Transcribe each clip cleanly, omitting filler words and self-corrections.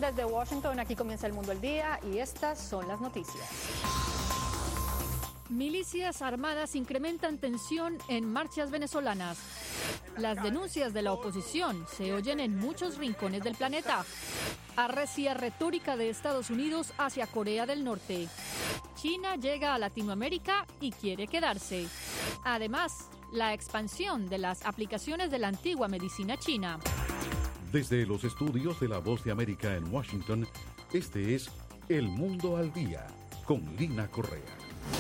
desde Washington, aquí comienza El Mundo al Día y estas son las noticias. Milicias armadas incrementan tensión en marchas venezolanas. Las denuncias de la oposición se oyen en muchos rincones del planeta. Arrecia retórica de Estados Unidos hacia Corea del Norte. China llega a Latinoamérica y quiere quedarse. Además, la expansión de las aplicaciones de la antigua medicina china. Desde los estudios de La Voz de América en Washington, este es El Mundo al Día, con Lina Correa.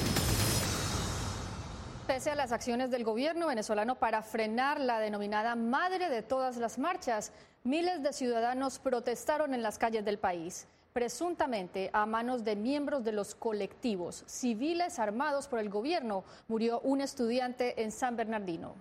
Pese a las acciones del gobierno venezolano para frenar la denominada madre de todas las marchas, miles de ciudadanos protestaron en las calles del país, presuntamente a manos de miembros de los colectivos civiles armados por el gobierno. Murió un estudiante en San Bernardino.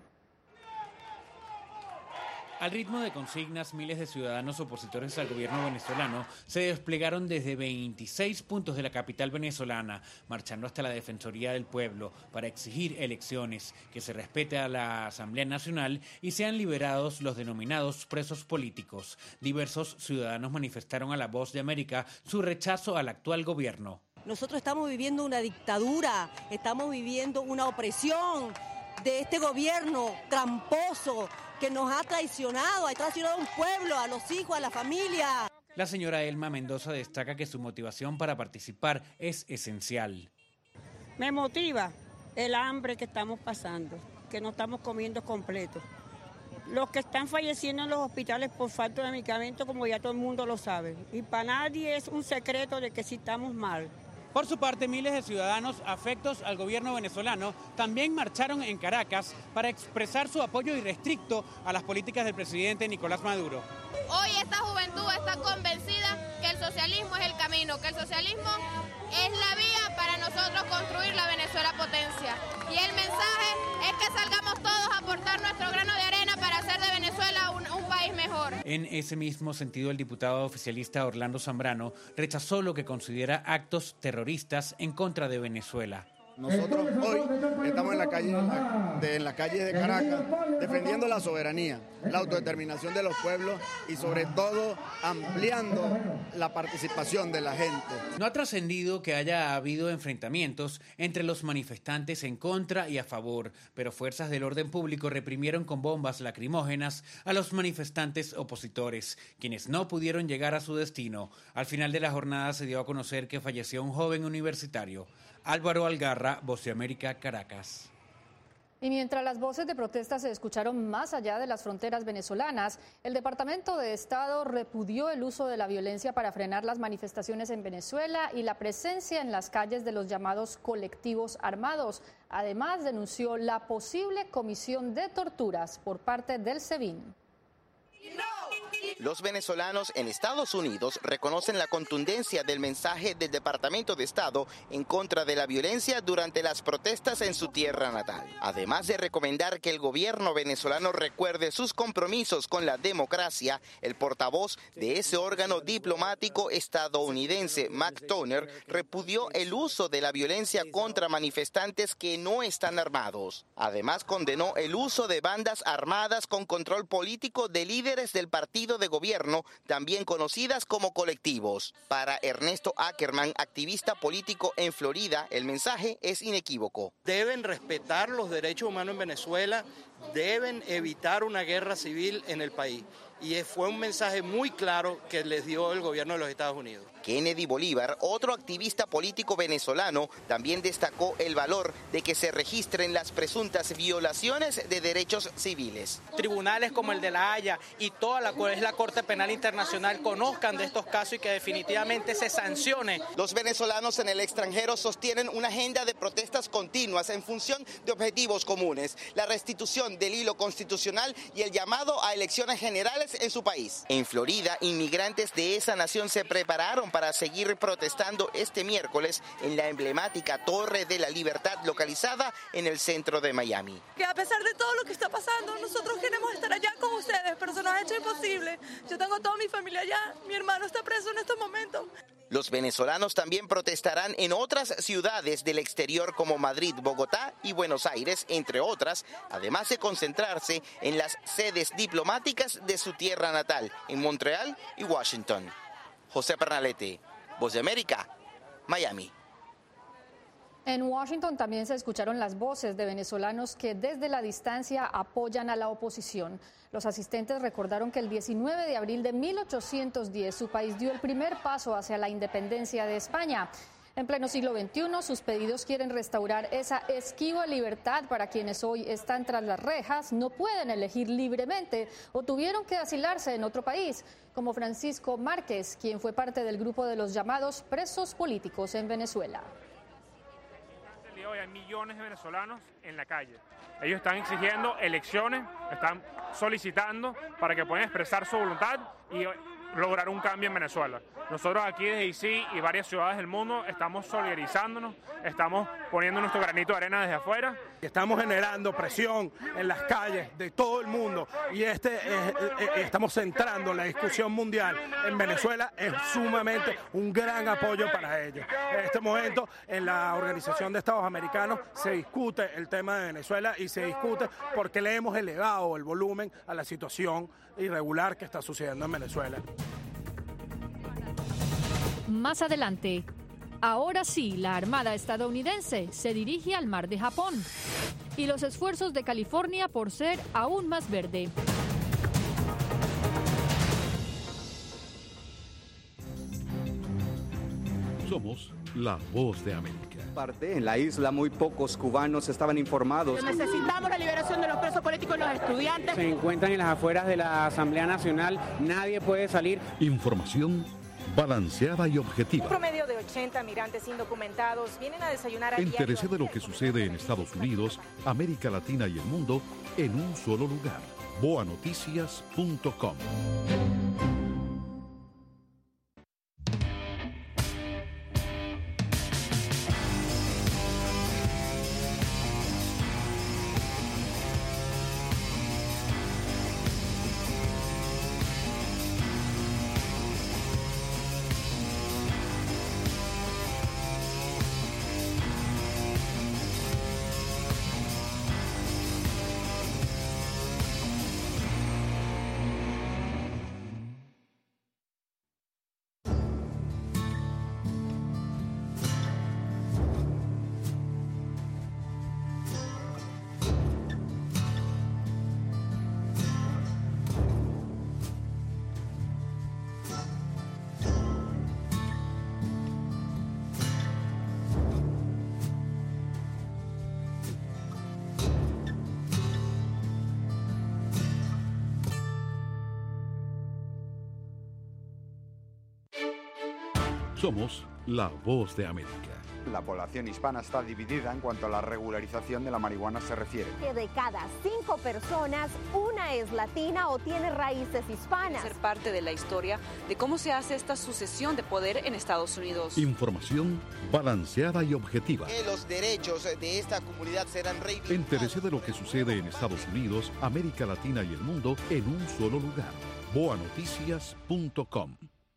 Al ritmo de consignas, miles de ciudadanos opositores al gobierno venezolano se desplegaron desde 26 puntos de la capital venezolana, marchando hasta la Defensoría del Pueblo para exigir elecciones, que se respete a la Asamblea Nacional y sean liberados los denominados presos políticos. Diversos ciudadanos manifestaron a La Voz de América su rechazo al actual gobierno. Nosotros estamos viviendo una dictadura, estamos viviendo una opresión de este gobierno tramposo que nos ha traicionado a un pueblo, a los hijos, a la familia. La señora Elma Mendoza destaca que su motivación para participar es esencial. Me motiva el hambre que estamos pasando, que no estamos comiendo completo. Los que están falleciendo en los hospitales por falta de medicamentos, como ya todo el mundo lo sabe. Y para nadie es un secreto de que sí estamos mal. Por su parte, miles de ciudadanos afectos al gobierno venezolano también marcharon en Caracas para expresar su apoyo irrestricto a las políticas del presidente Nicolás Maduro. Hoy esta juventud está convencida que el socialismo es el camino, que el socialismo es la vía para nosotros construir la Venezuela potencia. Y el mensaje es que salgamos todos a aportar nuestro grano de arena para hacer de Venezuela un país mejor. En ese mismo sentido, el diputado oficialista Orlando Zambrano rechazó lo que considera actos terroristas en contra de Venezuela. Nosotros hoy estamos en la calle de Caracas defendiendo la soberanía, la autodeterminación de los pueblos y sobre todo ampliando la participación de la gente. No ha trascendido que haya habido enfrentamientos entre los manifestantes en contra y a favor, pero fuerzas del orden público reprimieron con bombas lacrimógenas a los manifestantes opositores, quienes no pudieron llegar a su destino. Al final de la jornada se dio a conocer que falleció un joven universitario. Álvaro Algarra, Voz de América, Caracas. Y mientras las voces de protesta se escucharon más allá de las fronteras venezolanas, el Departamento de Estado repudió el uso de la violencia para frenar las manifestaciones en Venezuela y la presencia en las calles de los llamados colectivos armados. Además, denunció la posible comisión de torturas por parte del SEBIN. Los venezolanos en Estados Unidos reconocen la contundencia del mensaje del Departamento de Estado en contra de la violencia durante las protestas en su tierra natal. Además de recomendar que el gobierno venezolano recuerde sus compromisos con la democracia, el portavoz de ese órgano diplomático estadounidense, Mac Toner, repudió el uso de la violencia contra manifestantes que no están armados. Además, condenó el uso de bandas armadas con control político de líderes del partido de gobierno, también conocidas como colectivos. Para Ernesto Ackerman, activista político en Florida, el mensaje es inequívoco. Deben respetar los derechos humanos en Venezuela, deben evitar una guerra civil en el país. Y fue un mensaje muy claro que les dio el gobierno de los Estados Unidos. Kennedy Bolívar, otro activista político venezolano, también destacó el valor de que se registren las presuntas violaciones de derechos civiles. Tribunales como el de La Haya y toda la Corte Penal Internacional conozcan de estos casos y que definitivamente se sancione. Los venezolanos en el extranjero sostienen una agenda de protestas continuas en función de objetivos comunes, la restitución del hilo constitucional y el llamado a elecciones generales en su país. En Florida, inmigrantes de esa nación se prepararon para seguir protestando este miércoles en la emblemática Torre de la Libertad localizada en el centro de Miami. Que a pesar de todo lo que está pasando, nosotros queremos estar allá con ustedes, pero se nos ha hecho imposible. Yo tengo toda mi familia allá, mi hermano está preso en estos momentos. Los venezolanos también protestarán en otras ciudades del exterior como Madrid, Bogotá y Buenos Aires, entre otras, además de concentrarse en las sedes diplomáticas de su tierra natal, en Montreal y Washington. José Pernalete, Voz de América, Miami. En Washington también se escucharon las voces de venezolanos que desde la distancia apoyan a la oposición. Los asistentes recordaron que el 19 de abril de 1810 su país dio el primer paso hacia la independencia de España. En pleno siglo XXI, sus pedidos quieren restaurar esa esquiva libertad para quienes hoy están tras las rejas, no pueden elegir libremente o tuvieron que asilarse en otro país, como Francisco Márquez, quien fue parte del grupo de los llamados presos políticos en Venezuela. Hoy hay millones de venezolanos en la calle. Ellos están exigiendo elecciones, están solicitando para que puedan expresar su voluntad y lograr un cambio en Venezuela. Nosotros aquí desde DC y varias ciudades del mundo estamos solidarizándonos, estamos poniendo nuestro granito de arena desde afuera. Estamos generando presión en las calles de todo el mundo y estamos centrando la discusión mundial en Venezuela. Es sumamente un gran apoyo para ellos. En este momento, en la Organización de Estados Americanos se discute el tema de Venezuela y se discute porque le hemos elevado el volumen a la situación irregular que está sucediendo en Venezuela. Más adelante, ahora sí, la Armada estadounidense se dirige al Mar de Japón y los esfuerzos de California por ser aún más verde. Somos la Voz de América. En la isla muy pocos cubanos estaban informados. Necesitamos la liberación de los presos políticos y los estudiantes. Se encuentran en las afueras de la Asamblea Nacional, nadie puede salir. Información balanceada y objetiva. Un promedio de 80 migrantes indocumentados vienen a desayunar a diario. Entérese de lo que sucede en Estados Unidos, América Latina y el mundo en un solo lugar. boanoticias.com. Somos la Voz de América. La población hispana está dividida en cuanto a la regularización de la marihuana se refiere. Que de cada 5 personas, una es latina o tiene raíces hispanas. Ser parte de la historia de cómo se hace esta sucesión de poder en Estados Unidos. Información balanceada y objetiva. Que los derechos de esta comunidad serán reivindicados. Entérese de lo que sucede en Estados Unidos, América Latina y el mundo en un solo lugar. boanoticias.com.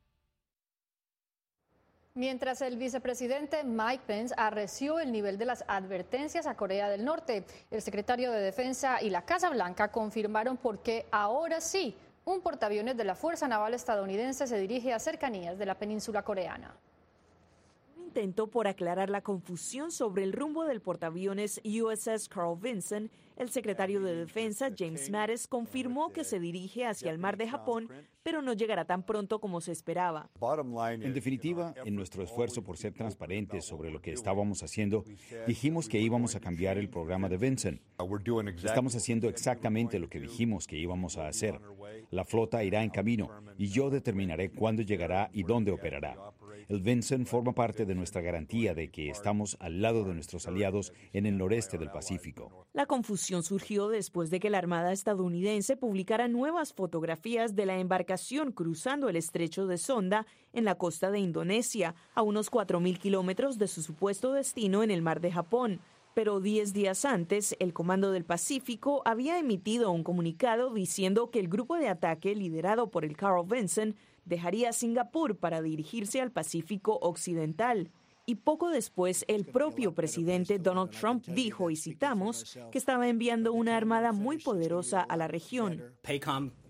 Mientras el vicepresidente Mike Pence arreció el nivel de las advertencias a Corea del Norte, el secretario de Defensa y la Casa Blanca confirmaron por qué ahora sí un portaaviones de la Fuerza Naval estadounidense se dirige a cercanías de la península coreana. Intento por aclarar la confusión sobre el rumbo del portaaviones USS Carl Vinson, el secretario de Defensa James Mattis confirmó que se dirige hacia el Mar de Japón, pero no llegará tan pronto como se esperaba. En definitiva, en nuestro esfuerzo por ser transparentes sobre lo que estábamos haciendo, dijimos que íbamos a cambiar el programa de Vinson. Estamos haciendo exactamente lo que dijimos que íbamos a hacer. La flota irá en camino y yo determinaré cuándo llegará y dónde operará. El Vinson forma parte de nuestra garantía de que estamos al lado de nuestros aliados en el noreste del Pacífico. La confusión surgió después de que la Armada estadounidense publicara nuevas fotografías de la embarcación cruzando el estrecho de Sonda en la costa de Indonesia, a unos 4.000 kilómetros de su supuesto destino en el Mar de Japón. Pero 10 días antes, el Comando del Pacífico había emitido un comunicado diciendo que el grupo de ataque liderado por el Carl Vinson dejaría Singapur para dirigirse al Pacífico Occidental. Y poco después, el propio presidente Donald Trump dijo, y citamos, que estaba enviando una armada muy poderosa a la región.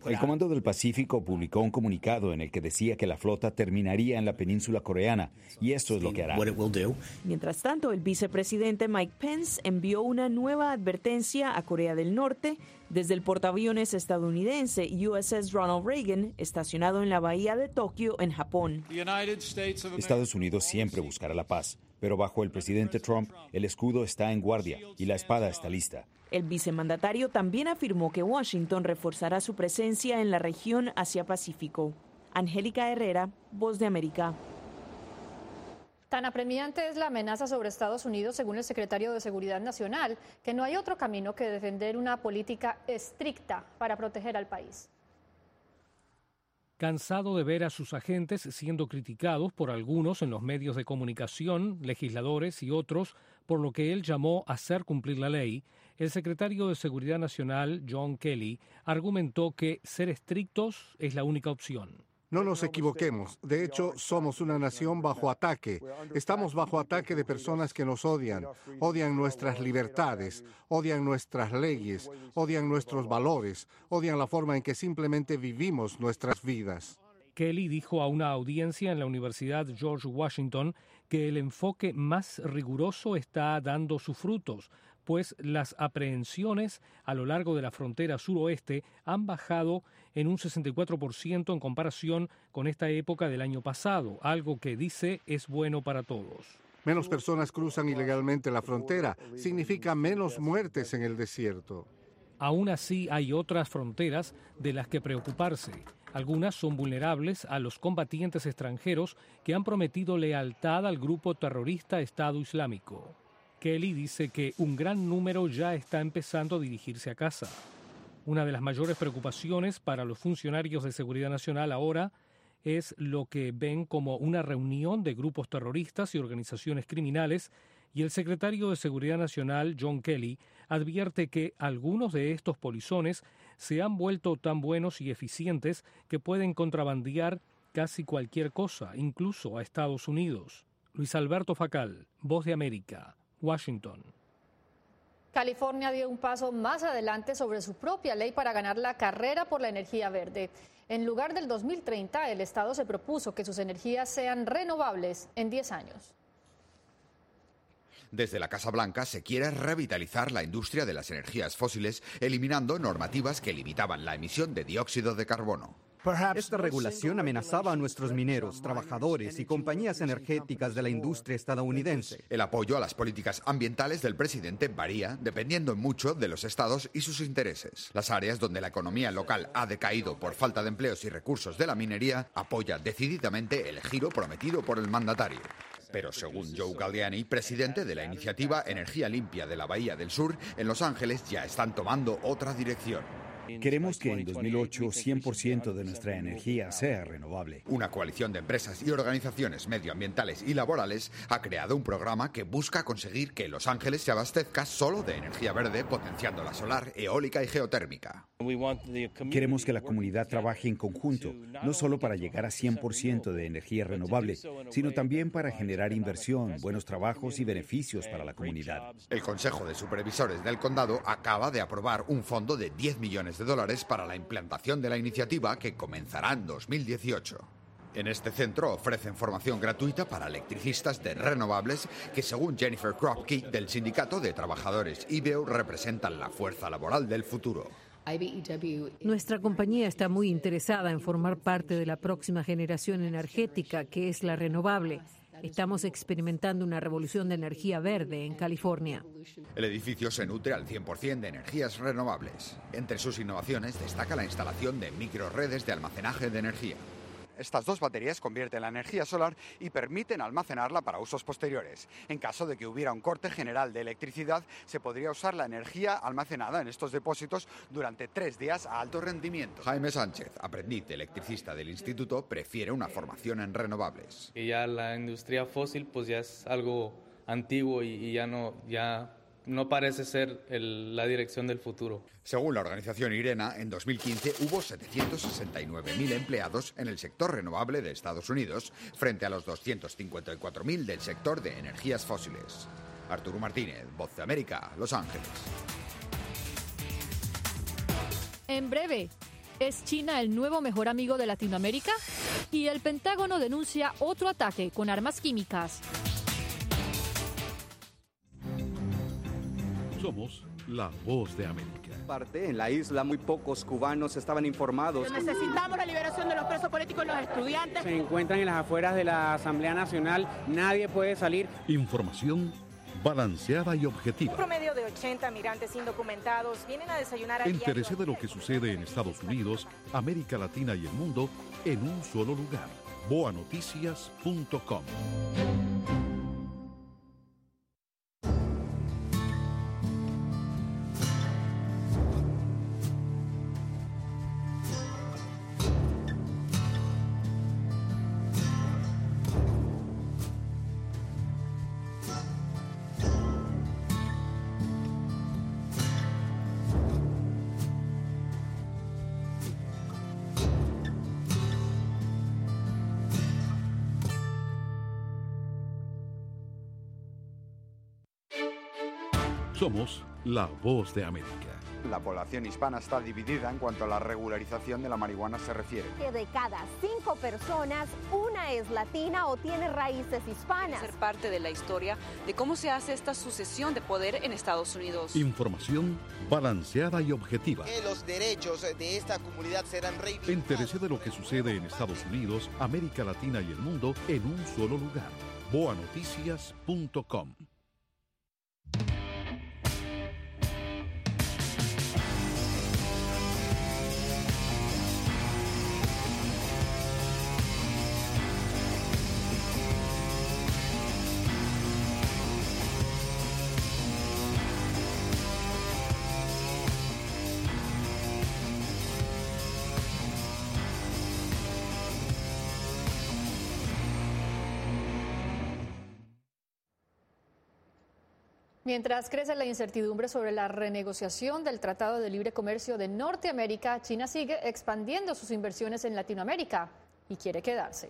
El Comando del Pacífico publicó un comunicado en el que decía que la flota terminaría en la península coreana, y esto es lo que hará. Mientras tanto, el vicepresidente Mike Pence envió una nueva advertencia a Corea del Norte desde el portaaviones estadounidense USS Ronald Reagan, estacionado en la bahía de Tokio, en Japón. Estados Unidos siempre buscará la paz, pero bajo el presidente Trump, el escudo está en guardia y la espada está lista. El vicemandatario también afirmó que Washington reforzará su presencia en la región Asia-Pacífico. Angélica Herrera, Voz de América. Tan apremiante es la amenaza sobre Estados Unidos, según el secretario de Seguridad Nacional, que no hay otro camino que defender una política estricta para proteger al país. Cansado de ver a sus agentes siendo criticados por algunos en los medios de comunicación, legisladores y otros, por lo que él llamó hacer cumplir la ley, el secretario de Seguridad Nacional, John Kelly, argumentó que ser estrictos es la única opción. No nos equivoquemos. De hecho, somos una nación bajo ataque. Estamos bajo ataque de personas que nos odian. Odian nuestras libertades, odian nuestras leyes, odian nuestros valores, odian la forma en que simplemente vivimos nuestras vidas. Kelly dijo a una audiencia en la Universidad George Washington que el enfoque más riguroso está dando sus frutos, pues las aprehensiones a lo largo de la frontera suroeste han bajado en un 64% en comparación con esta época del año pasado, algo que dice es bueno para todos. Menos personas cruzan ilegalmente la frontera, significa menos muertes en el desierto. Aún así, hay otras fronteras de las que preocuparse. Algunas son vulnerables a los combatientes extranjeros que han prometido lealtad al grupo terrorista Estado Islámico. Kelly dice que un gran número ya está empezando a dirigirse a casa. Una de las mayores preocupaciones para los funcionarios de seguridad nacional ahora es lo que ven como una reunión de grupos terroristas y organizaciones criminales, y el secretario de Seguridad Nacional, John Kelly, advierte que algunos de estos polizones se han vuelto tan buenos y eficientes que pueden contrabandear casi cualquier cosa, incluso a Estados Unidos. Luis Alberto Facal, Voz de América, Washington. California dio un paso más adelante sobre su propia ley para ganar la carrera por la energía verde. En lugar del 2030, el estado se propuso que sus energías sean renovables en 10 años. Desde la Casa Blanca se quiere revitalizar la industria de las energías fósiles, eliminando normativas que limitaban la emisión de dióxido de carbono. Esta regulación amenazaba a nuestros mineros, trabajadores y compañías energéticas de la industria estadounidense. El apoyo a las políticas ambientales del presidente varía dependiendo mucho de los estados y sus intereses. Las áreas donde la economía local ha decaído por falta de empleos y recursos de la minería apoya decididamente el giro prometido por el mandatario. Pero según Joe Galliani, presidente de la iniciativa Energía Limpia de la Bahía del Sur, en Los Ángeles ya están tomando otra dirección. Queremos que en 2008 100% de nuestra energía sea renovable. Una coalición de empresas y organizaciones medioambientales y laborales ha creado un programa que busca conseguir que Los Ángeles se abastezca solo de energía verde, potenciando la solar, eólica y geotérmica. Queremos que la comunidad trabaje en conjunto, no solo para llegar a 100% de energía renovable, sino también para generar inversión, buenos trabajos y beneficios para la comunidad. El Consejo de Supervisores del Condado acaba de aprobar un fondo de $10 millones para la implantación de la iniciativa que comenzará en 2018. En este centro ofrecen formación gratuita para electricistas de renovables que, según Jennifer Kropke del Sindicato de Trabajadores IBEO, representan la fuerza laboral del futuro. Nuestra compañía está muy interesada en formar parte de la próxima generación energética, que es la renovable. Estamos experimentando una revolución de energía verde en California. El edificio se nutre al 100% de energías renovables. Entre sus innovaciones destaca la instalación de microredes de almacenaje de energía. Estas dos baterías convierten la energía solar y permiten almacenarla para usos posteriores. En caso de que hubiera un corte general de electricidad, se podría usar la energía almacenada en estos depósitos durante 3 días a alto rendimiento. Jaime Sánchez, aprendiz de electricista del instituto, prefiere una formación en renovables. Y ya la industria fósil pues ya es algo antiguo y ya no parece ser la dirección del futuro. Según la organización IRENA, en 2015 hubo 769.000 empleados en el sector renovable de Estados Unidos, frente a los 254.000 del sector de energías fósiles. Arturo Martínez, Voz de América, Los Ángeles. En breve, ¿Es China el nuevo mejor amigo de Latinoamérica? Y el Pentágono denuncia otro ataque con armas químicas. Somos la voz de América. En la isla muy pocos cubanos estaban informados. Necesitamos la liberación de los presos políticos y los estudiantes. Se encuentran en las afueras de la Asamblea Nacional, nadie puede salir. Información balanceada y objetiva. Un promedio de 80 migrantes indocumentados vienen a desayunar a Entérese de lo que sucede en Estados Unidos, América Latina y el mundo en un solo lugar. boanoticias.com. Somos la voz de América. La población hispana está dividida en cuanto a la regularización de la marihuana se refiere. Que de cada 5 personas, una es latina o tiene raíces hispanas. Ser parte de la historia de cómo se hace esta sucesión de poder en Estados Unidos. Información balanceada y objetiva. Que los derechos de esta comunidad serán reivindicados. Entérese de lo que sucede en Estados Unidos, América Latina y el mundo en un solo lugar. boanoticias.com. Mientras crece la incertidumbre sobre la renegociación del Tratado de Libre Comercio de Norteamérica, China sigue expandiendo sus inversiones en Latinoamérica y quiere quedarse.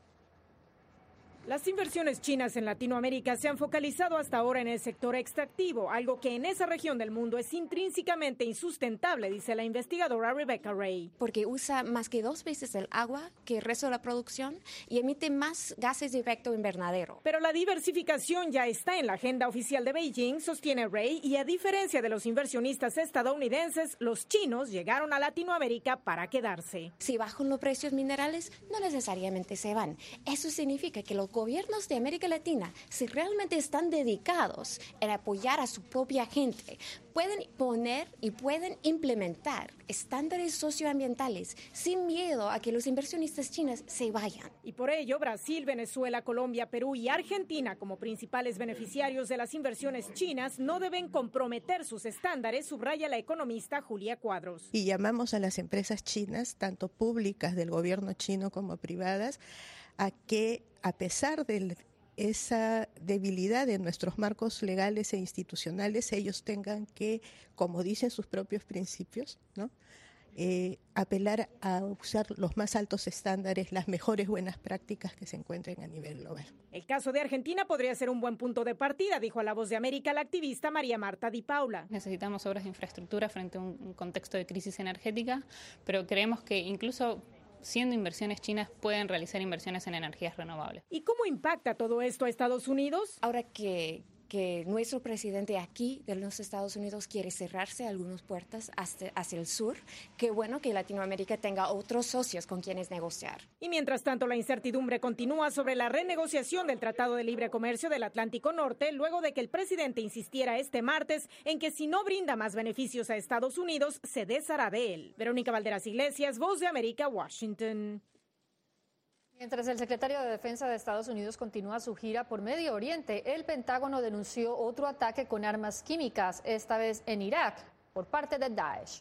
Las inversiones chinas en Latinoamérica se han focalizado hasta ahora en el sector extractivo, algo que en esa región del mundo es intrínsecamente insustentable, dice la investigadora Rebecca Ray. Porque usa más que 2 veces el agua que el resto de la producción y emite más gases de efecto invernadero. Pero la diversificación ya está en la agenda oficial de Beijing, sostiene Ray, y a diferencia de los inversionistas estadounidenses, los chinos llegaron a Latinoamérica para quedarse. Si bajan los precios minerales, no necesariamente se van. Eso significa que los gobiernos de América Latina, si realmente están dedicados en apoyar a su propia gente, pueden poner y pueden implementar estándares socioambientales sin miedo a que los inversionistas chinos se vayan. Y por ello, Brasil, Venezuela, Colombia, Perú y Argentina, como principales beneficiarios de las inversiones chinas, no deben comprometer sus estándares, subraya la economista Julia Cuadros. Y llamamos a las empresas chinas, tanto públicas del gobierno chino como privadas, a que, a pesar de esa debilidad de nuestros marcos legales e institucionales, ellos tengan que, como dicen sus propios principios, ¿no?, apelar a usar los más altos estándares, las mejores buenas prácticas que se encuentren a nivel global. El caso de Argentina podría ser un buen punto de partida, dijo a La Voz de América la activista María Marta Di Paula. Necesitamos obras de infraestructura frente a un contexto de crisis energética, pero creemos que incluso siendo inversiones chinas, pueden realizar inversiones en energías renovables. ¿Y cómo impacta todo esto a Estados Unidos? Ahora que nuestro presidente aquí de los Estados Unidos quiere cerrarse algunas puertas hacia el sur, qué bueno que Latinoamérica tenga otros socios con quienes negociar. Y mientras tanto, la incertidumbre continúa sobre la renegociación del Tratado de Libre Comercio del Atlántico Norte, luego de que el presidente insistiera este martes en que si no brinda más beneficios a Estados Unidos, se deshará de él. Verónica Valderas Iglesias, Voz de América, Washington. Mientras el secretario de Defensa de Estados Unidos continúa su gira por Medio Oriente, el Pentágono denunció otro ataque con armas químicas, esta vez en Irak, por parte de Daesh.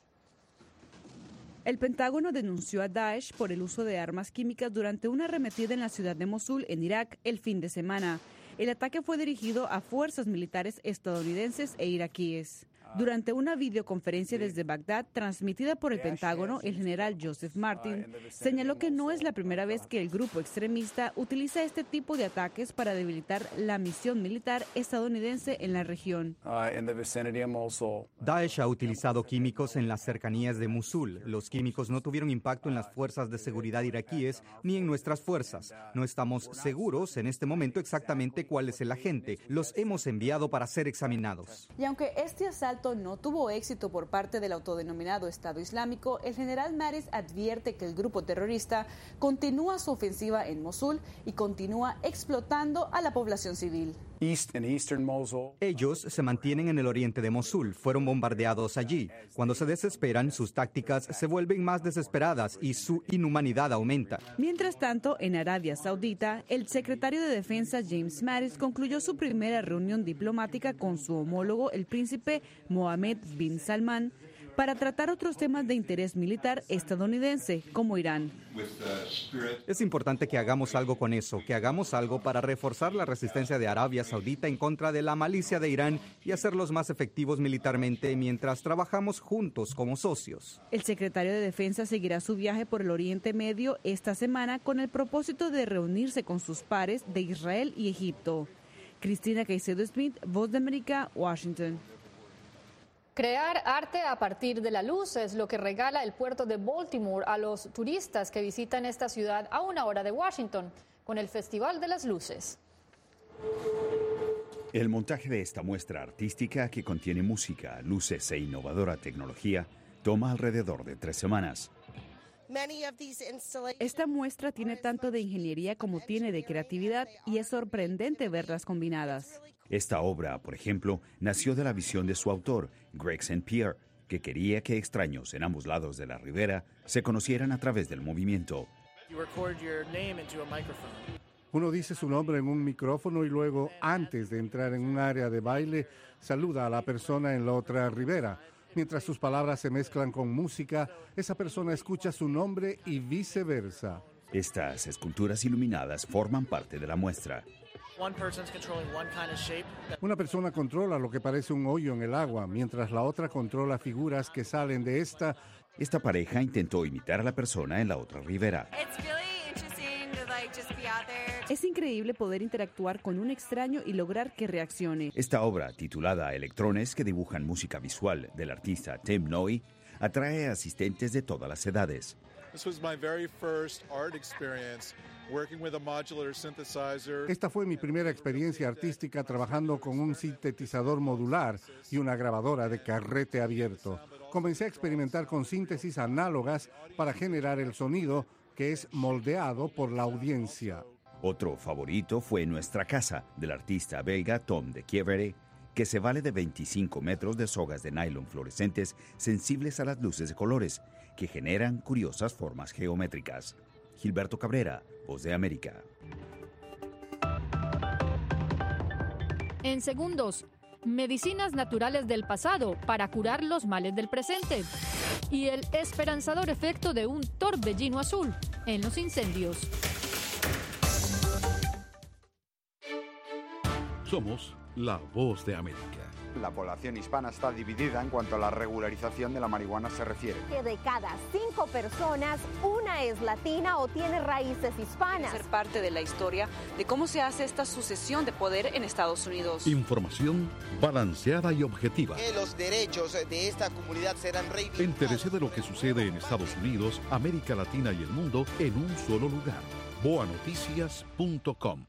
El Pentágono denunció a Daesh por el uso de armas químicas durante una arremetida en la ciudad de Mosul, en Irak, el fin de semana. El ataque fue dirigido a fuerzas militares estadounidenses e iraquíes. Durante una videoconferencia desde Bagdad, transmitida por el Pentágono, el general Joseph Martin señaló que no es la primera vez que el grupo extremista utiliza este tipo de ataques para debilitar la misión militar estadounidense en la región. Daesh ha utilizado químicos en las cercanías de Mosul. Los químicos no tuvieron impacto en las fuerzas de seguridad iraquíes ni en nuestras fuerzas. No estamos seguros en este momento exactamente cuál es el agente. Los hemos enviado para ser examinados. Y aunque este asalto no tuvo éxito por parte del autodenominado Estado Islámico, el general Mattis advierte que el grupo terrorista continúa su ofensiva en Mosul y continúa explotando a la población civil. Ellos se mantienen en el oriente de Mosul, fueron bombardeados allí. Cuando se desesperan, sus tácticas se vuelven más desesperadas y su inhumanidad aumenta. Mientras tanto, en Arabia Saudita, el secretario de Defensa James Mattis concluyó su primera reunión diplomática con su homólogo, el príncipe Mohammed bin Salman, para tratar otros temas de interés militar estadounidense, como Irán. Es importante que hagamos algo con eso, que hagamos algo para reforzar la resistencia de Arabia Saudita en contra de la malicia de Irán y hacerlos más efectivos militarmente mientras trabajamos juntos como socios. El secretario de Defensa seguirá su viaje por el Oriente Medio esta semana con el propósito de reunirse con sus pares de Israel y Egipto. Cristina Caicedo Smith, Voz de América, Washington. Crear arte a partir de la luz es lo que regala el puerto de Baltimore a los turistas que visitan esta ciudad a una hora de Washington, con el Festival de las Luces. El montaje de esta muestra artística, que contiene música, luces e innovadora tecnología, toma alrededor de 3 semanas. Esta muestra tiene tanto de ingeniería como tiene de creatividad y es sorprendente verlas combinadas. Esta obra, por ejemplo, nació de la visión de su autor, Greg St. Pierre, que quería que extraños en ambos lados de la ribera se conocieran a través del movimiento. Uno dice su nombre en un micrófono y luego, antes de entrar en un área de baile, saluda a la persona en la otra ribera. Mientras sus palabras se mezclan con música, esa persona escucha su nombre y viceversa. Estas esculturas iluminadas forman parte de la muestra. Una persona controla lo que parece un hoyo en el agua, mientras la otra controla figuras que salen de esta. Esta pareja intentó imitar a la persona en la otra ribera. Es increíble poder interactuar con un extraño y lograr que reaccione. Esta obra, titulada Electrones que dibujan música visual, del artista Tim Noy, atrae a asistentes de todas las edades. Esta fue mi primera experiencia artística trabajando con un sintetizador modular y una grabadora de carrete abierto. Comencé a experimentar con síntesis análogas para generar el sonido que es moldeado por la audiencia. Otro favorito fue Nuestra Casa, del artista belga Tom de Quievere, que se vale de 25 metros de sogas de nylon fluorescentes sensibles a las luces de colores, que generan curiosas formas geométricas. Gilberto Cabrera, Voz de América. En segundos, medicinas naturales del pasado para curar los males del presente. Y el esperanzador efecto de un torbellino azul en los incendios. Somos la Voz de América. La población hispana está dividida en cuanto a la regularización de la marihuana se refiere. Que de cada 5 personas, una es latina o tiene raíces hispanas. Ser parte de la historia de cómo se hace esta sucesión de poder en Estados Unidos. Información balanceada y objetiva. Que los derechos de esta comunidad serán reivindicados. Entérese de lo que sucede en Estados Unidos, América Latina y el mundo en un solo lugar. boanoticias.com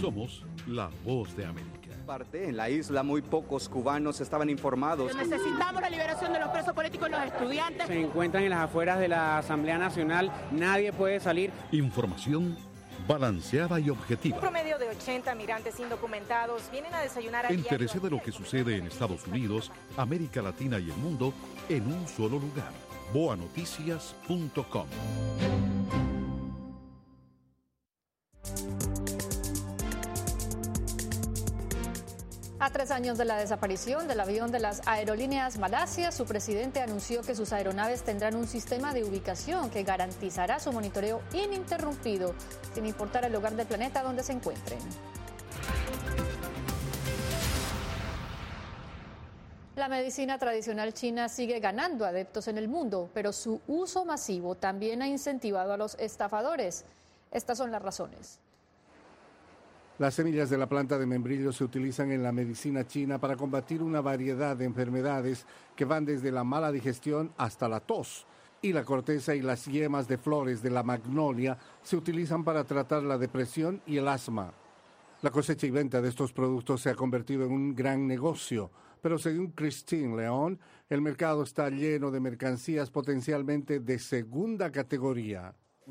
Somos la voz de América. En la isla muy pocos cubanos estaban informados. Necesitamos la liberación de los presos políticos y los estudiantes. Se encuentran en las afueras de la Asamblea Nacional, nadie puede salir. Información balanceada y objetiva. Un promedio de 80 migrantes indocumentados vienen a desayunar a diario. Entérese de lo que sucede en Estados Unidos, América Latina y el mundo en un solo lugar. boanoticias.com. A 3 años de la desaparición del avión de las aerolíneas Malasia, su presidente anunció que sus aeronaves tendrán un sistema de ubicación que garantizará su monitoreo ininterrumpido, sin importar el lugar del planeta donde se encuentren. La medicina tradicional china sigue ganando adeptos en el mundo, pero su uso masivo también ha incentivado a los estafadores. Estas son las razones. Las semillas de la planta de membrillo se utilizan en la medicina china para combatir una variedad de enfermedades que van desde la mala digestión hasta la tos. Y la corteza y las yemas de flores de la magnolia se utilizan para tratar la depresión y el asma. La cosecha y venta de estos productos se ha convertido en un gran negocio, pero según Christine León, el mercado está lleno de mercancías potencialmente de segunda categoría.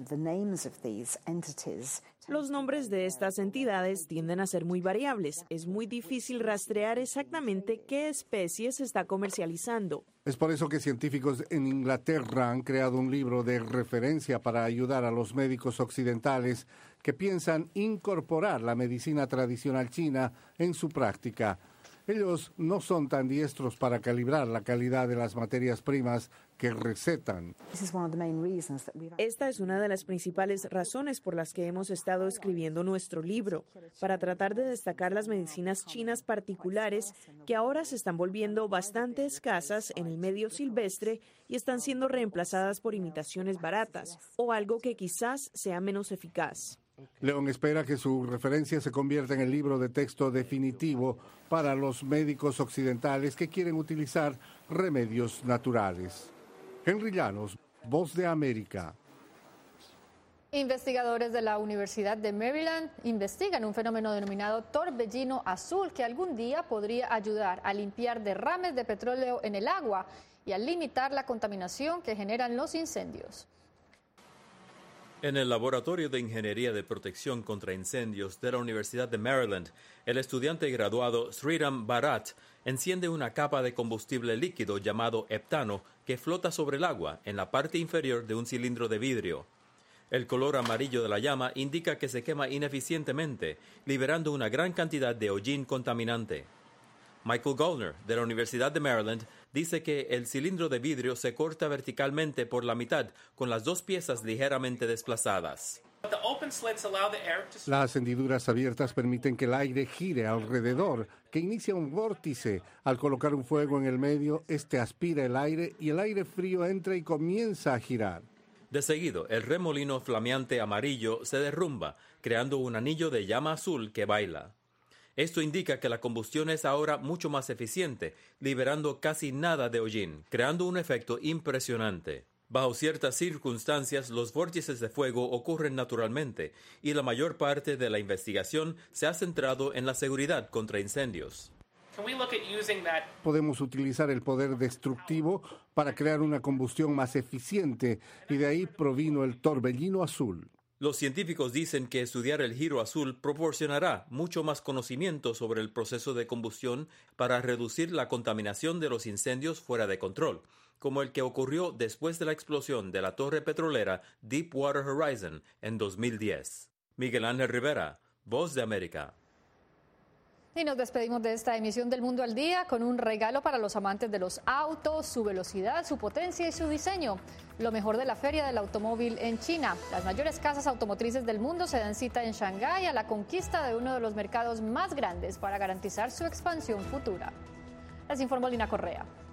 Los nombres de estas entidades tienden a ser muy variables. Es muy difícil rastrear exactamente qué especie se está comercializando. Es por eso que científicos en Inglaterra han creado un libro de referencia para ayudar a los médicos occidentales que piensan incorporar la medicina tradicional china en su práctica. Ellos no son tan diestros para calibrar la calidad de las materias primas que recetan. Esta es una de las principales razones por las que hemos estado escribiendo nuestro libro, para tratar de destacar las medicinas chinas particulares que ahora se están volviendo bastante escasas en el medio silvestre y están siendo reemplazadas por imitaciones baratas o algo que quizás sea menos eficaz. León espera que su referencia se convierta en el libro de texto definitivo para los médicos occidentales que quieren utilizar remedios naturales. Henry Llanos, Voz de América. Investigadores de la Universidad de Maryland investigan un fenómeno denominado torbellino azul que algún día podría ayudar a limpiar derrames de petróleo en el agua y a limitar la contaminación que generan los incendios. En el Laboratorio de Ingeniería de Protección contra Incendios de la Universidad de Maryland, el estudiante graduado Sriram Bharat enciende una capa de combustible líquido llamado heptano que flota sobre el agua en la parte inferior de un cilindro de vidrio. El color amarillo de la llama indica que se quema ineficientemente, liberando una gran cantidad de hollín contaminante. Michael Gollner, de la Universidad de Maryland, dice que el cilindro de vidrio se corta verticalmente por la mitad, con las dos piezas ligeramente desplazadas. Las hendiduras abiertas permiten que el aire gire alrededor, que inicia un vórtice. Al colocar un fuego en el medio, este aspira el aire y el aire frío entra y comienza a girar. De seguido, el remolino flameante amarillo se derrumba, creando un anillo de llama azul que baila. Esto indica que la combustión es ahora mucho más eficiente, liberando casi nada de hollín, creando un efecto impresionante. Bajo ciertas circunstancias, los vórtices de fuego ocurren naturalmente, y la mayor parte de la investigación se ha centrado en la seguridad contra incendios. Podemos utilizar el poder destructivo para crear una combustión más eficiente, y de ahí provino el torbellino azul. Los científicos dicen que estudiar el giro azul proporcionará mucho más conocimiento sobre el proceso de combustión para reducir la contaminación de los incendios fuera de control, como el que ocurrió después de la explosión de la torre petrolera Deepwater Horizon en 2010. Miguel Ángel Rivera, Voz de América. Y nos despedimos de esta emisión del Mundo al Día con un regalo para los amantes de los autos, su velocidad, su potencia y su diseño. Lo mejor de la Feria del Automóvil en China. Las mayores casas automotrices del mundo se dan cita en Shanghái a la conquista de uno de los mercados más grandes para garantizar su expansión futura. Les informó Lina Correa.